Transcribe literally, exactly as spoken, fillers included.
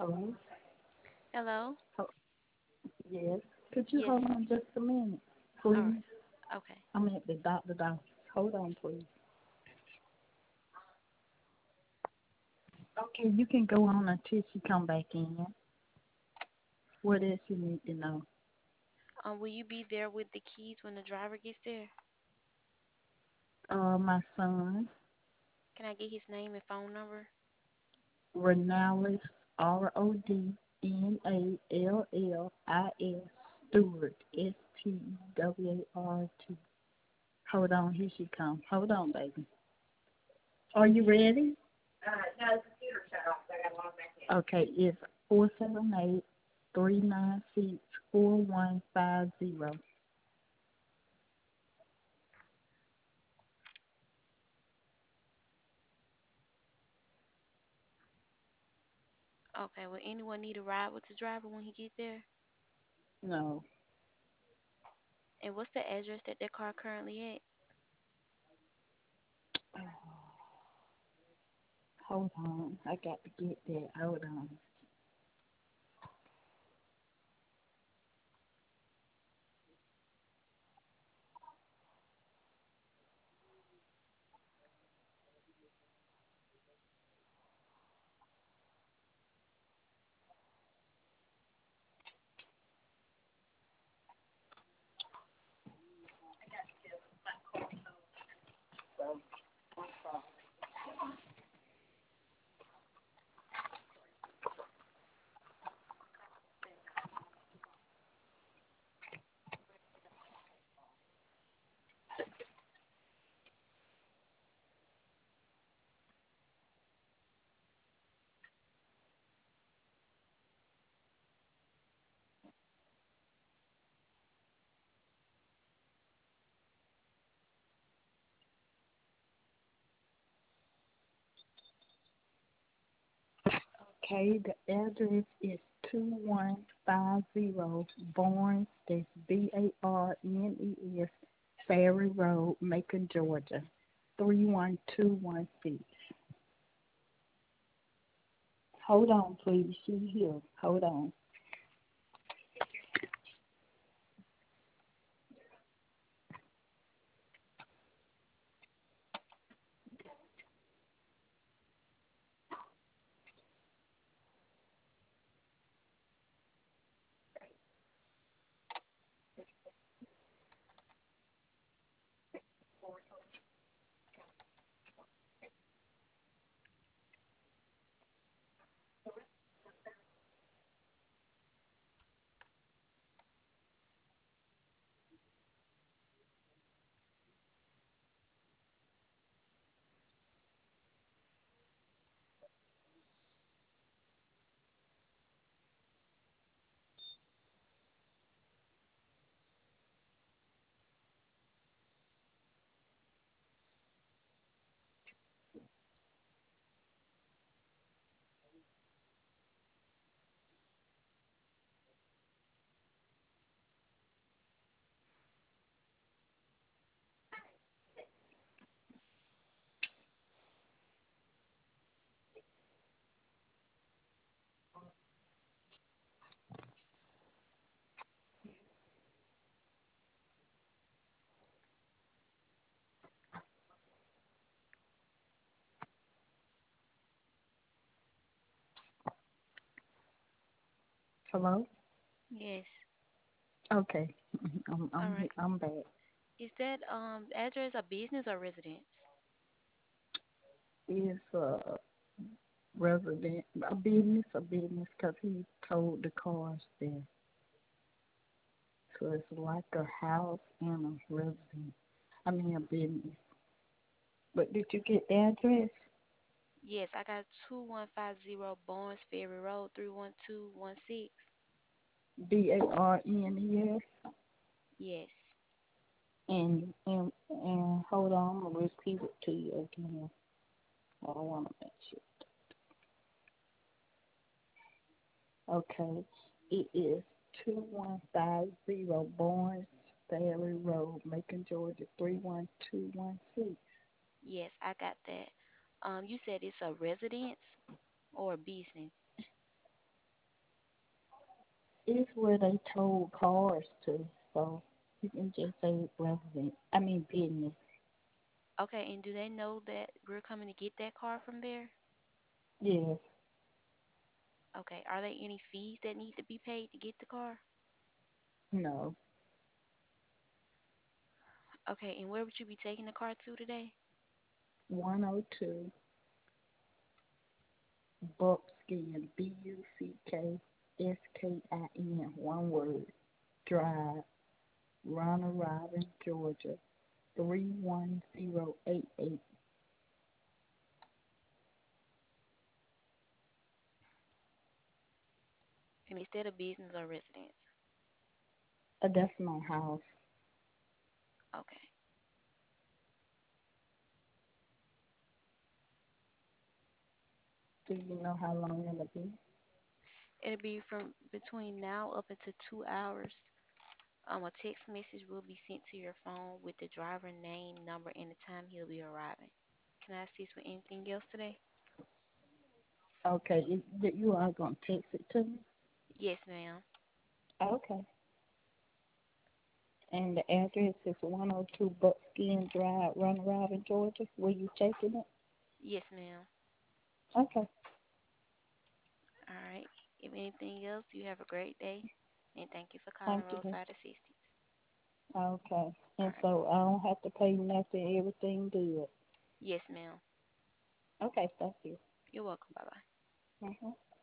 Hello? Hello? Ho- yes. Could you Yes. hold on just a minute, All please? right. Okay. I'm at the doctor's office. Hold on, please. Okay, you can go on until she come back in. What else you need to know? Um, will you be there with the keys when the driver gets there? Uh, my son, Can I get his name and phone number? Renalis, R O D N A L L I S, Stewart, S T W A R T. Hold on, here she comes. Hold on, baby. Are you ready? Okay, it's four seven eight three nine six four one five zero. Okay. Will anyone need a ride with the driver when he get there? No. And what's the address that that car currently at? Hold on. I got to get that. Hold on. Okay, the address is two one five zero Barnes, that's B A R N E S, Ferry Road, Macon, Georgia, three one two one six. Hold on, please. She's here. Hold on. Hello? Yes. Okay. I'm All I'm right. I'm back. Is that um address a business or residence? It's a resident, a business, a business, 'cause he told the cars there. So it's like a house and a residence. I mean a business. But did you get the address? Yes, I got two one five zero Barnes Ferry Road, three one two one six. B A R N E S. Yes. And and and hold on, I'm gonna repeat it to you again. I want to make sure. Okay, it is two one five zero Barnes Ferry Road, Macon, Georgia three one two one six. Yes, I got that. Um, you said it's a residence or a business? It's where they told cars to, so you can just say resident. I mean business. Okay, and do they know that we're coming to get that car from there? Yes. Okay, are there any fees that need to be paid to get the car? No. Okay, and where would you be taking the car to today? one oh two Buckskin, B U C K S K I N, one word, Drive, Ronald Robin, Georgia, three one zero eight eight. And is that a business or residence? Uh, that's my house. Okay. Do you know how long it'll be? It'll be from between now up until two hours. Um, a text message will be sent to your phone with the driver name, number, and the time he'll be arriving. Can I assist with anything else today? Okay, it, that you are going to text it to me? Yes, ma'am. Okay. And the address is one oh two Buckskin Drive, Run Robin, Georgia. Were you taking it? Yes, ma'am. Okay. All right. If anything else, you have a great day, and thank you for calling Thank you. Roadside Assistance. Okay. All And right. so I don't have to pay nothing, everything good. Yes, ma'am. Okay, thank you. You're welcome. Bye bye. Mhm.